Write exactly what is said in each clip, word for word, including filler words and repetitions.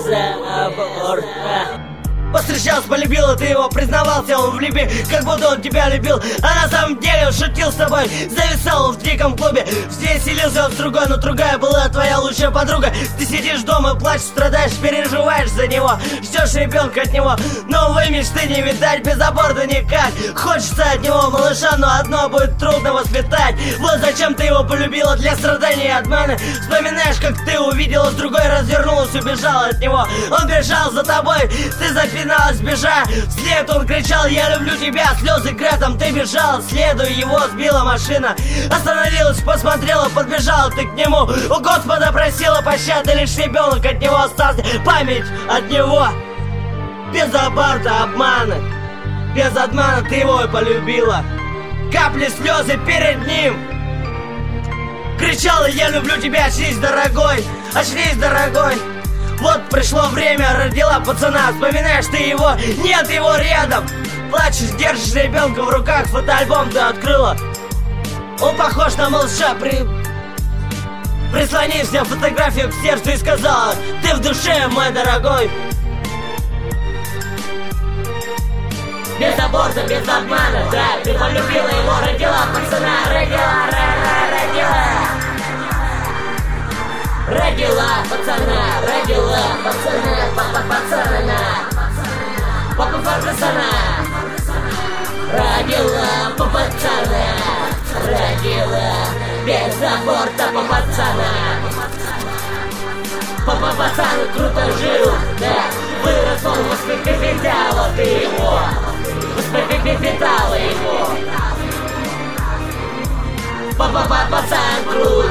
аборта. Повстречался, полюбила ты его, признавался он в любви, как будто он тебя любил, а на самом деле он шутил с тобой. Зависал в диком клубе, здесь селился он с другой, но другая была твоя лучшая подруга. Ты сидишь дома, плачешь, страдаешь, переживаешь за него, ждешь ребенка от него, новые мечты не видать, без аборта никак. Хочется от него малыша, но одно будет трудно воспитать. Вот зачем ты его полюбила, для страданий и обмана. Вспоминаешь, как ты увидела с другой, развернулась, убежала от него. Он бежал за тобой, ты записала, бежа, вслед он кричал: я люблю тебя, слезы градом, ты бежал, следуя его сбила машина. Остановилась, посмотрела, подбежала ты к нему, у Господа просила пощады, лишь ребенок от него остался, память от него. Без аборта, обмана, без обмана ты его и полюбила. Капли слезы перед ним, кричала: я люблю тебя, очнись, дорогой, очнись, дорогой. Вот пришло время, родила пацана, вспоминаешь ты его, нет его рядом. Плачешь, держишь ребенка в руках, фотоальбом ты открыла. Он похож на малыша, при... прислони все фотографию к сердцу и сказала: ты в душе, мой дорогой. Без аборта, без обмана, да, ты полюбила его, родила пацана, родила, родила. Родила пацана, родила пацана, папа пацана, папа пацана. Родила по пацана, родила без аборта по пацана. Папа пацан круто жил, да, вырос он, воспитала ты его, воспитала его. Папа пацан крут,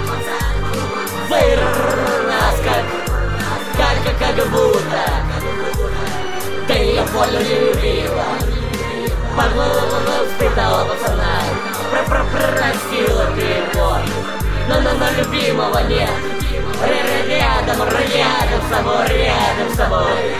вырос как, как, как будто ты ее полю любила, воспитала пацана, простила ты его, но, но, но любимого нет. Рядом, рядом с собой, рядом с собой.